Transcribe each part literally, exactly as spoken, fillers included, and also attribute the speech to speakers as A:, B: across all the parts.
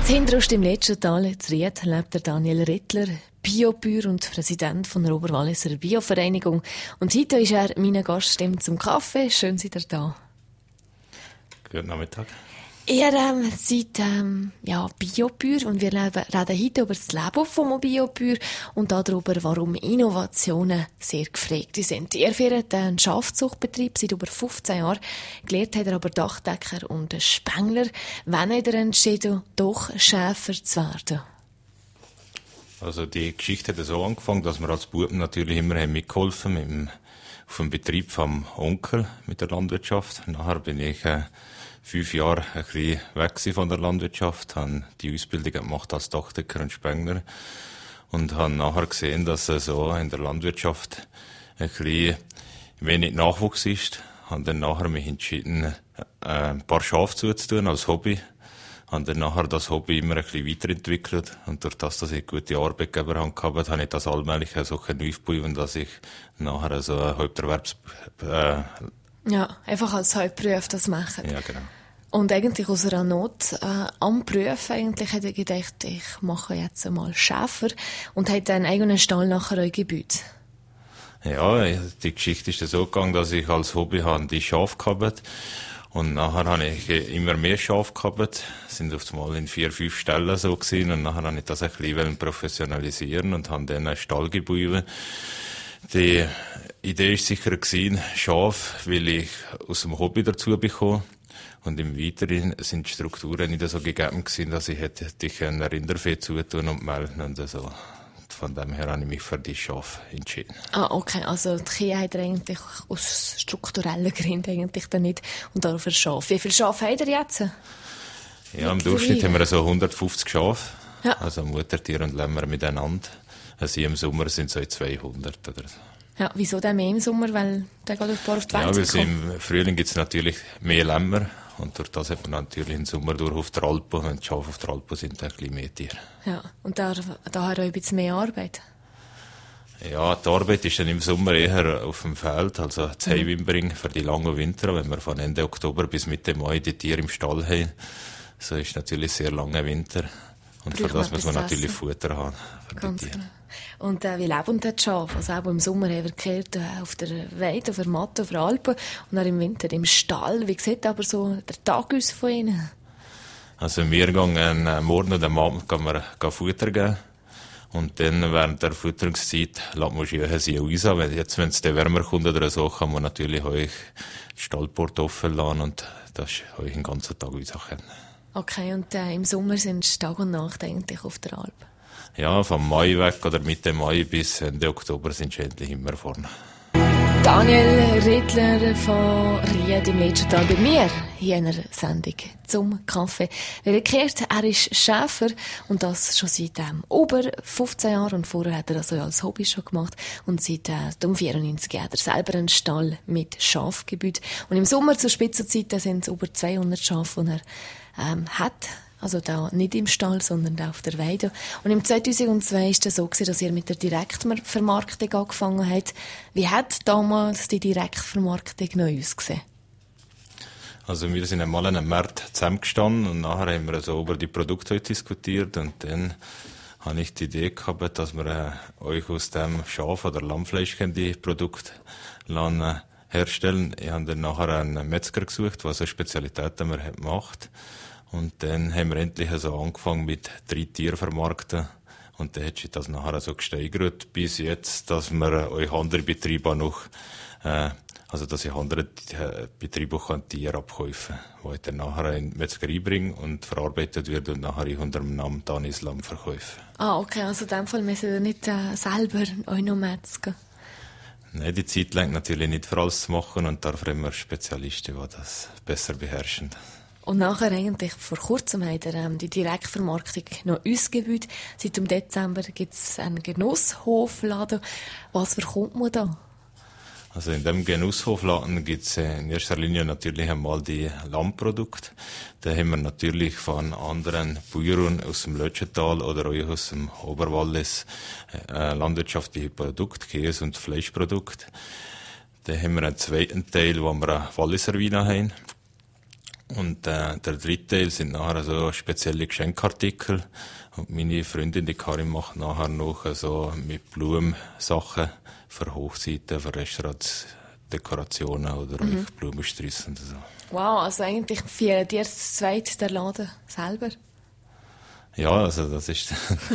A: Hinterst im letzten Tal in Ried lebt der Daniel Rittler, Biobauer und Präsident von der Oberwalliser Biovereinigung. Und heute ist er mein Gast zum Kaffee. Schön, seid ihr da.
B: Guten Nachmittag.
A: Ihr ähm, seid ähm, ja, Biobauer und wir reden heute über das Leben vom Biobauer und darüber, warum Innovationen sehr gefragt sind. Ihr führt einen Schafzuchtbetrieb seit über fünfzehn Jahren. Gelernt habt ihr aber Dachdecker und Spengler. Wann habt ihr entschieden, doch Schäfer zu werden?
B: Also die Geschichte hat so angefangen, dass wir als Buben natürlich immer haben mitgeholfen mit dem, auf dem Betrieb vom Onkel mit der Landwirtschaft. Nachher bin ich äh, fünf Jahre ein bisschen weg von der Landwirtschaft, habe die Ausbildung gemacht als Dachdecker und Spengler und habe nachher gesehen, dass es so in der Landwirtschaft ein bisschen wenig Nachwuchs ist. Habe dann nachher mich entschieden, ein paar Schafe zuzutun als Hobby. Habe dann nachher das Hobby immer ein bisschen weiterentwickelt und durch das, dass ich gute Arbeitgeber hatte, habe ich das allmählich so aufbauen, dass ich nachher so ein Haupterwerbs äh,
A: Ja, einfach als Hauptberuf das machen.
B: Ja, genau.
A: Und eigentlich aus einer Not äh, am Beruf eigentlich hätte ich gedacht, ich mache jetzt einmal Schäfer und hätte einen eigenen Stall nachher euch gebaut.
B: Ja, die Geschichte ist so gegangen, dass ich als Hobby habe die Schafe gehabt und nachher habe ich immer mehr Schafe gehabt, sind auf einmal in vier, fünf Stellen so gewesen und nachher habe ich das ein bisschen professionalisieren und habe dann einen Stall gebaut. Die Idee war sicher gewesen, Schaf will ich aus dem Hobby dazu bekommen. Und im Weiteren sind die Strukturen nicht so gegeben gewesen, dass ich hätte dich ein Rindervieh zutun und melden und so. Von dem her habe ich mich für die Schafe entschieden.
A: Ah, okay. Also die Kühe hat er eigentlich aus strukturellen Gründen eigentlich dann nicht und auch für Schafe. Wie viele Schafe habt ihr jetzt?
B: Ja, im Durchschnitt haben wir so hundertfünfzig Schafe.
A: Ja.
B: Also Muttertier und Lämmer miteinander. Also im Sommer sind es so zweihundert oder so.
A: Ja, wieso denn mehr im Sommer? Weil der geht ein paar auf die Welt.
B: Ja, weil im Frühling gibt es natürlich mehr Lämmer. Und durch das hat man natürlich im Sommer durch auf der Alpe, wenn die Schafe auf der Alpe sind, ein bisschen mehr Tiere.
A: Ja, und da, da hat er ein bisschen mehr Arbeit.
B: Ja, die Arbeit ist dann im Sommer eher auf dem Feld, also das Heim bringen für die langen Winter, wenn wir von Ende Oktober bis Mitte Mai die Tiere im Stall haben. So ist natürlich sehr langer Winter. Und für das muss man natürlich Futter haben.
A: Ganz genau. Und äh, wie leben die Schafe? Also auch im Sommer haben wir gehört, äh, auf der Weide, auf der Matte, auf der Alpe und dann im Winter im Stall. Wie sieht aber so der Tag aus von ihnen? Also
B: wir gehen äh, morgen und am Abend gehen wir gehen Futter geben. Und dann während der Futterungszeit lässt man schon sie raus. Weil jetzt, wenn es dann wärmer kommt oder so, kann man natürlich euch die Stallport offen lassen und das euch den ganzen Tag raus können.
A: Okay, und äh, im Sommer sind es Tag und Nacht eigentlich auf der Alp?
B: Ja, vom Mai weg oder Mitte Mai bis Ende Oktober sind sie endlich immer vorne.
A: Daniel Rittler von Ried im letzten Tag bei mir hier in einer Sendung zum Kaffee. Wie erklärt, er ist Schäfer und das schon seit ähm, über fünfzehn Jahren und vorher hat er das als Hobby schon gemacht und seit äh, um vierundneunzig hat er selber einen Stall mit Schafgebiet und im Sommer zur Spitzenzeit sind es über zweihundert Schafe, die er ähm, hat. Also da nicht im Stall, sondern da auf der Weide. Und im zweitausendzwei war es so, dass ihr mit der Direktvermarktung angefangen habt. Wie hat damals die Direktvermarktung neu ausgesehen?
B: Also wir sind einmal an einem Markt zusammengestanden und nachher haben wir so über die Produkte diskutiert und dann habe ich die Idee gehabt, dass wir äh, euch aus dem Schaf- oder Lammfleisch die Produkte äh, herstellen. Ich habe dann nachher einen Metzger gesucht, der so Spezialitäten wir macht. Und dann haben wir endlich so angefangen mit drei Tiervermarkten. Und dann hat sich das nachher so gesteigert bis jetzt, dass wir euch andere Betriebe auch noch, äh, also dass ich andere Betriebe auch Tiere abkaufen kann, die ich dann nachher in die Metzgerei bringe und verarbeitet wird und nachher ich unter dem Namen Danis Lamm verkaufe.
A: Ah, okay, also in dem Fall müssen ihr nicht äh, selber euch noch metzgen?
B: Nein, die Zeit lenkt natürlich nicht für alles zu machen und dafür haben wir Spezialisten, die das besser beherrschen.
A: Und nachher eigentlich, vor kurzem hat er ähm, die Direktvermarktung noch ausgebaut. Seit dem Dezember gibt es einen Genusshofladen. Was bekommt man da?
B: Also in dem Genusshofladen gibt es in erster Linie natürlich einmal die Lammprodukte. Da haben wir natürlich von anderen Bauern aus dem Lötschental oder auch aus dem Oberwallis äh, landwirtschaftliche Produkte, Käse- und Fleischprodukte. Da haben wir einen zweiten Teil, wo wir eine Walliser Weine haben. Und äh, der dritte Teil sind nachher so spezielle Geschenkartikel. Und meine Freundin, die Karin, macht nachher noch so mit Blumensachen für Hochzeiten, für Restaurants, Dekorationen oder mhm. Blumensträuße und so.
A: Wow, also eigentlich feiert ihr das zweite der Laden selber?
B: Ja, also das ist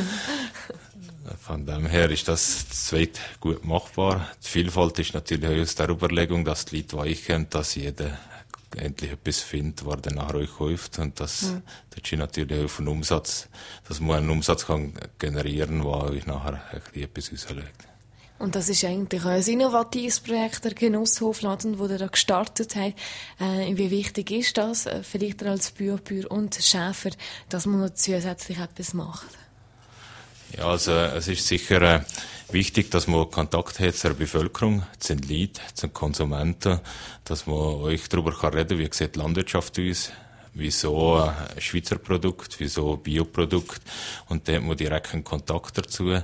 B: von dem her ist das zweit gut machbar. Die Vielfalt ist natürlich auch aus der Überlegung, dass die Leute weichen, dass jeder endlich etwas findet, was dann nachher euch kauft. Und das, mhm. das ist natürlich auch ein Umsatz, dass man einen Umsatz kann generieren kann, der euch nachher ein bisschen etwas auslegt.
A: Und das ist eigentlich ein innovatives Projekt, der Genusshofladen, den ihr da gestartet habt. Äh, wie wichtig ist das, äh, vielleicht als Biobauer und Schäfer, dass man noch zusätzlich etwas macht?
B: Ja, also es ist sicher äh, wichtig, dass man Kontakt hat zur Bevölkerung, zu den Leuten, zu den Konsumenten, dass man euch darüber kann reden, wie sieht die Landwirtschaft aus, wieso ein Schweizer Produkt, wieso ein Bioprodukt, und da hat man direkt einen Kontakt dazu.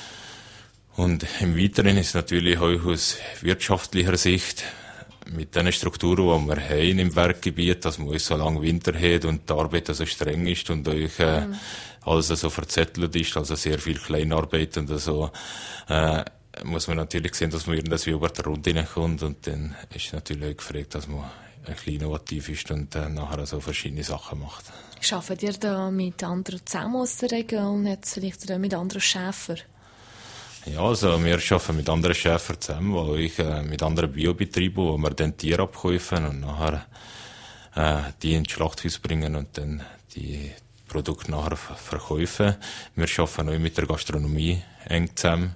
B: Und im Weiteren ist natürlich auch aus wirtschaftlicher Sicht mit den Strukturen, die wir haben im Berggebiet, dass man uns so lange Winter hat und die Arbeit so streng ist und euch äh, mhm. alles so verzettelt ist, also sehr viel Kleinarbeit und so, äh, muss man natürlich sehen, dass man irgendwie über die Runde hineinkommt, und dann ist natürlich auch gefragt, dass man ein bisschen innovativ ist und äh, nachher so verschiedene Sachen macht.
A: Arbeitet ihr da mit anderen zusammen aus der Region, jetzt vielleicht mit anderen Schäfern?
B: Ja, also wir arbeiten mit anderen Schäfern zusammen, wo ich äh, mit anderen Biobetrieben, wo wir dann Tiere abkaufen und nachher äh, die ins Schlachthaus bringen und dann die Produkte nachher verkaufen. Wir arbeiten auch mit der Gastronomie eng zusammen.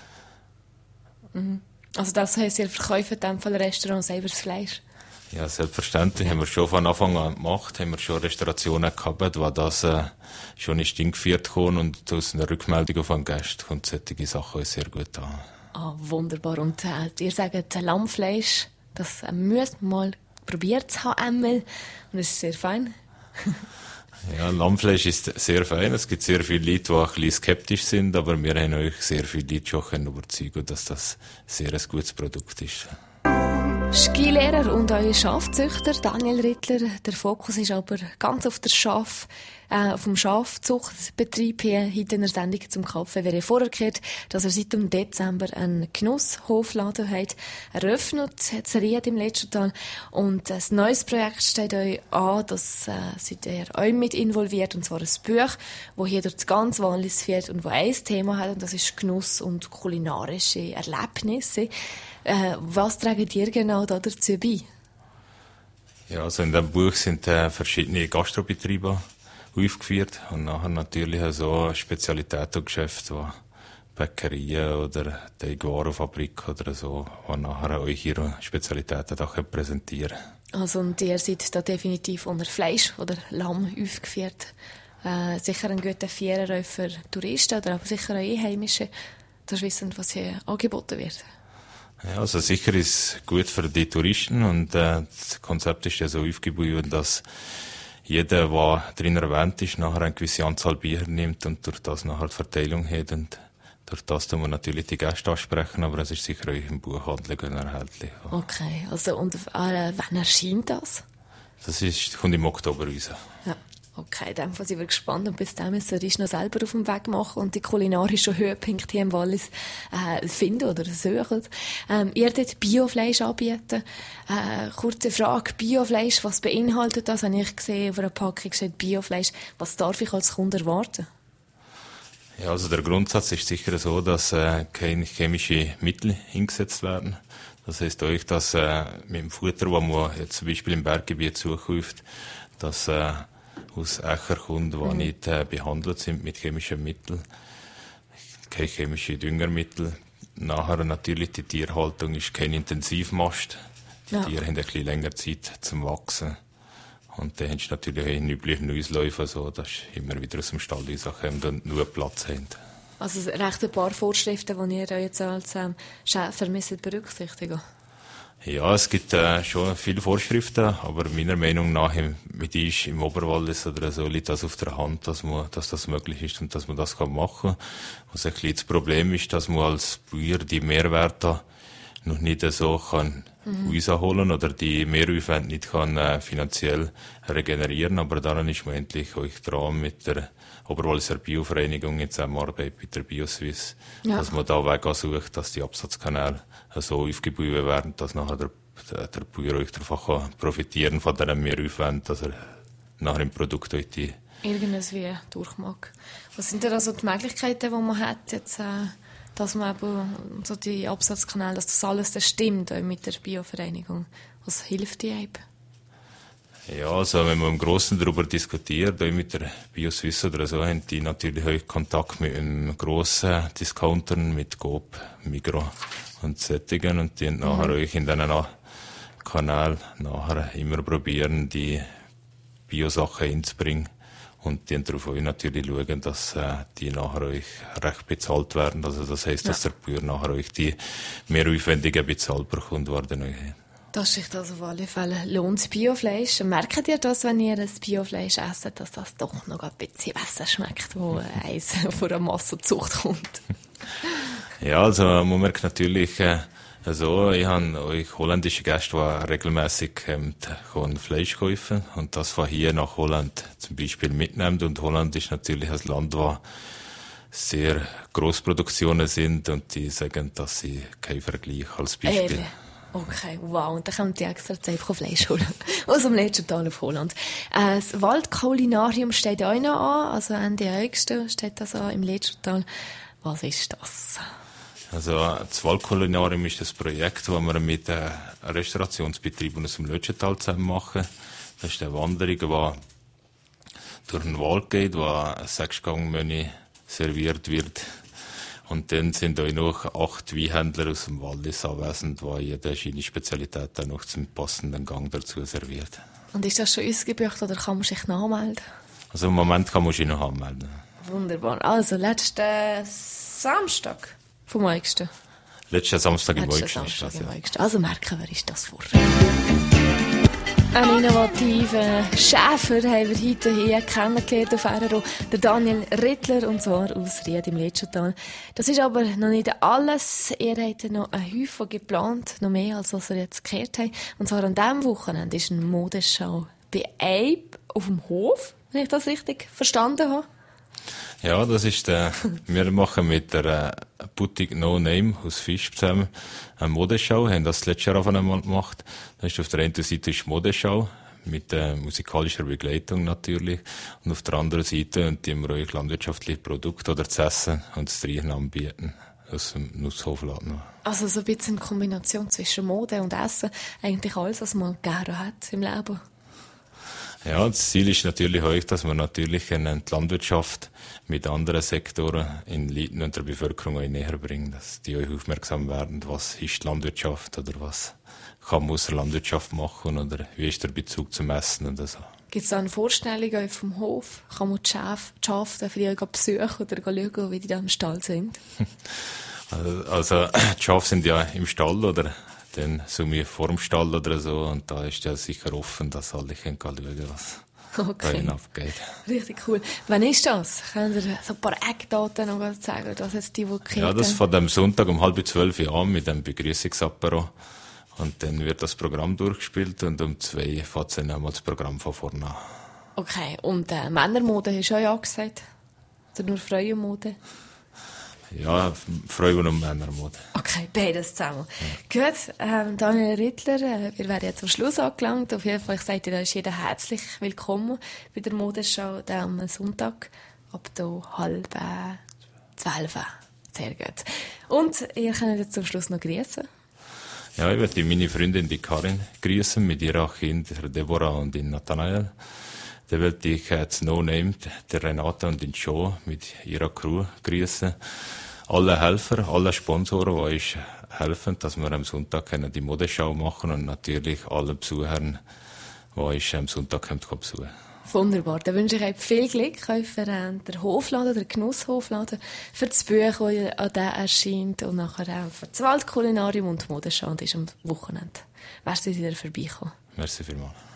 A: Mhm. Also das heisst, ihr verkauft in dem Fall Restaurant selber das Fleisch?
B: Ja, selbstverständlich. Ja. Haben wir schon von Anfang an gemacht, haben wir schon Restaurationen gehabt, wo das äh, schon in Stink geführt kam, und aus einer Rückmeldung von Gästen kommt solche Sachen sehr gut an.
A: Ah, wunderbar. Und äh, ihr sagt, Lammfleisch, das äh, müsst ihr mal probiert zu haben einmal, und es ist sehr fein.
B: Ja, Lammfleisch ist sehr fein. Es gibt sehr viele Leute, die ein bisschen skeptisch sind, aber wir haben euch sehr viele Leute schon überzeugen, dass das sehr ein gutes Produkt ist.
A: Skilehrer und euer Schafzüchter Daniel Rittler. Der Fokus ist aber ganz auf der Schaf, äh, auf dem Schafzuchtbetrieb hier heute in der Sendung zum Kaffee. Wer ihr vorher gehört, dass er seit dem Dezember einen Genusshofladen hat, eröffnet, hat Ried im Letztental. Und ein neues Projekt steht euch an, das äh, seid ihr euch mit involviert, und zwar ein Buch, das hier durch das ganze Wallis fährt und das ein Thema hat, und das ist Genuss und kulinarische Erlebnisse. Äh, was tragen ihr genau da dazu bei?
B: Ja, also in dem Buch sind äh, verschiedene Gastrobetriebe aufgeführt und nachher natürlich so Spezialitätengeschäfte, wie Bäckerien oder Teigwarenfabrik oder so, die nachher euch ihre Spezialitäten da präsentieren können. Also
A: und ihr seid da definitiv unter Fleisch oder Lamm aufgeführt. Äh, sicher ein guter Vierer für Touristen oder aber sicher auch Einheimische, dass wissen, was hier angeboten wird.
B: Ja, also sicher ist es gut für die Touristen, und äh, das Konzept ist ja so aufgebaut, dass jeder, der drin erwähnt ist, nachher eine gewisse Anzahl Bier nimmt und durch das nachher die Verteilung hat, und durch das tun wir natürlich die Gäste ansprechen, aber es ist sicher auch im Buchhandel erhältlich.
A: Okay, also und äh, wann erscheint das?
B: Das ist, kommt im Oktober raus.
A: Ja. Okay, in dem Fall sind wir gespannt, und bis dann müssen wir uns noch selber auf den Weg machen und die kulinarischen Höhepunkte hier im Wallis äh, finden oder suchen. Ähm, ihr dort Biofleisch anbieten. Äh, kurze Frage, Biofleisch, was beinhaltet das? Habe ich gesehen, auf einer Packung steht Biofleisch. Was darf ich als Kunde erwarten?
B: Ja, also der Grundsatz ist sicher so, dass äh, keine chemischen Mittel eingesetzt werden. Das heisst euch, dass äh, mit dem Futter, das man jetzt zum Beispiel im Berggebiet zukauft, dass äh, aus Äcker kommt, die mhm. nicht äh, behandelt sind mit chemischen Mitteln, keine chemischen Düngermittel. Nachher natürlich die Tierhaltung ist kein Intensivmast. Die ja. Tiere haben ein bisschen länger Zeit zum Wachsen. Und dann hast du natürlich auch einen üblichen Ausläufer, so, dass immer wieder aus dem Stall rauskommt und nur Platz haben.
A: Also recht ein paar Vorschriften, die ihr jetzt als ähm, Schäfer müsst berücksichtigen.
B: Ja, es gibt äh, schon viele Vorschriften, aber meiner Meinung nach im, mit ist im Oberwallis oder so liegt das auf der Hand, dass, man, dass das möglich ist und dass man das kann machen kann. Was ein bisschen das Problem ist, dass man als Bauer die Mehrwerte noch nicht so kann mhm. rausholen oder die Mehraufwände nicht kann äh, finanziell regenerieren. Aber daran ist man endlich euch dran mit der Oberwalliser Biovereinigung in Zusammenarbeit mit der BioSwiss, ja. dass man da Wege sucht, dass die Absatzkanäle so aufgebaut werden, dass nachher der, der, der Bauer euch davon profitieren von diesem Mehraufwand, dass er nachher im Produkt euch die
A: irgendwas wie durch mag. Was sind denn also die Möglichkeiten, die man hat, jetzt, äh, dass man eben so die Absatzkanäle, dass das alles das stimmt mit der Biovereinigung? Was hilft die eben?
B: Ja, also wenn man im Großen darüber diskutiert, auch mit der BioSwiss oder so, haben die natürlich auch Kontakt mit einem grossen Discountern, mit Coop, Migros und Sättigen und die mhm. nachher euch in diesen Kanal nachher immer probieren, die Biosachen hinzubringen. Und die darauf auch natürlich schauen, dass äh, die nachher euch recht bezahlt werden. Also das heisst, ja. dass der Bauer nachher euch die mehraufwendigen bezahlt bekommt, werden euch.
A: Das ist also auf alle Fälle lohnt Biofleisch. Merkt ihr das, wenn ihr das Biofleisch esst, dass das doch noch ein bisschen besser schmeckt, wo eins von der Massenzucht kommt?
B: Ja, also man merkt natürlich, äh, also ich habe euch holländische Gäste, die regelmässig ähm, Fleisch kaufen und das von hier nach Holland zum Beispiel mitnehmen. Und Holland ist natürlich ein Land, wo sehr Grossproduktionen sind und die sagen, dass sie keinen Vergleich als Beispiel.
A: Ehrlich? Okay, wow. Und dann kommt die extra Zeit Fleisch holen. Aus dem letzten Tal auf Holland. Äh, das Waldkulinarium steht auch noch an. Also Ende August steht das an im letzten Tal. Was ist das?
B: Also das Waldkulinarium ist das Projekt, das wir mit äh, Restaurationsbetrieben aus dem Lötschental zusammen machen. Das ist eine Wanderung, die durch den Wald geht, wo ein Sechsgang-Menü serviert wird. Und dann sind auch noch acht Weinhändler aus dem Wallis anwesend, die jede seine Spezialität dann noch zum passenden Gang dazu serviert.
A: Und ist das schon ausgebucht oder kann man sich noch anmelden?
B: Also im Moment kann man sich noch anmelden.
A: Wunderbar. Also letzten Samstag vom August.
B: Letzten Samstag im
A: August.
B: Samstag
A: im August. Ja. Also merken, wer ist das vor? Einen innovativen Schäfer haben wir heute hier kennengelernt auf R R O, der Daniel Rittler, und zwar aus Ried im Letschental. Das ist aber noch nicht alles. Ihr habt noch einen Haufen geplant, noch mehr als was ihr jetzt gehört habt. Und zwar an diesem Wochenende ist eine Modeschau bei Abe auf dem Hof, wenn ich das richtig verstanden habe.
B: Ja, das ist der, wir machen mit der äh, Boutique No Name aus Fisch zusammen eine Modeschau, haben das letztes Jahr auf einmal gemacht. Das ist auf der einen Seite ist Modeschau mit äh, musikalischer Begleitung natürlich und auf der anderen Seite die wir euch landwirtschaftliche Produkte oder zu essen und zu trinken anbieten aus dem Nusshofladen. Also
A: so ein bisschen eine Kombination zwischen Mode und Essen, eigentlich alles, was man gerne hat im Leben.
B: Ja, das Ziel ist natürlich auch, dass man natürlich die Landwirtschaft mit anderen Sektoren in Leuten und der Bevölkerung auch näher bringt, dass die euch aufmerksam werden, was ist die Landwirtschaft oder was kann man aus der Landwirtschaft machen oder wie ist der Bezug zum Essen oder so. Gibt es da eine Vorstellung vom Hof? Kann man die Schafe, die Schafe vielleicht auch besuchen oder schauen, wie die da im Stall sind? Also, die Schafe sind ja im Stall oder dann so wie vor dem Stall oder so und da ist ja sicher offen, dass alle schauen können, was okay. bei ihnen abgeht. Richtig cool. Wann ist das? Können Sie so ein paar Eckdaten noch sagen, dass jetzt die, die gehört Ja, das von dem Sonntag um halb zwölf Uhr an mit dem Begrüßungsapero und dann wird das Programm durchgespielt und um zwei fängt dann einmal das Programm von vorne an. Okay, und äh, Männermode hast du auch ja gesagt? Oder nur Frauenmode? Ja, Frauen- und Männermode. Okay, beides zusammen. Ja. Gut, ähm, Daniel Rittler, äh, wir werden jetzt am Schluss angelangt. Auf jeden Fall, ich sage dir, da ist jeder herzlich willkommen bei der Modeschau am Sonntag ab da halb äh, zwölf. Sehr gut. Und ihr könnt jetzt zum Schluss noch grüßen. Ja, ich möchte meine Freundin, die Karin, grüßen mit ihren Kindern, Deborah und den Nathanael. Dann wollte ich jetzt No Name, der Renata und den Joe mit ihrer Crew grüßen. Alle Helfer, alle Sponsoren, die uns helfen, dass wir am Sonntag die Modeschau machen und natürlich alle Besuchern, die uns am Sonntag besuchen. Wunderbar. Dann wünsche ich euch viel Glück für den Hofladen, den Genusshofladen, für das Buch, das an dem erscheint und nachher auch für das Waldkulinarium und die Modeschau. Und ist am Wochenende. Merci, dass ihr vorbeikommen. Merci vielmals.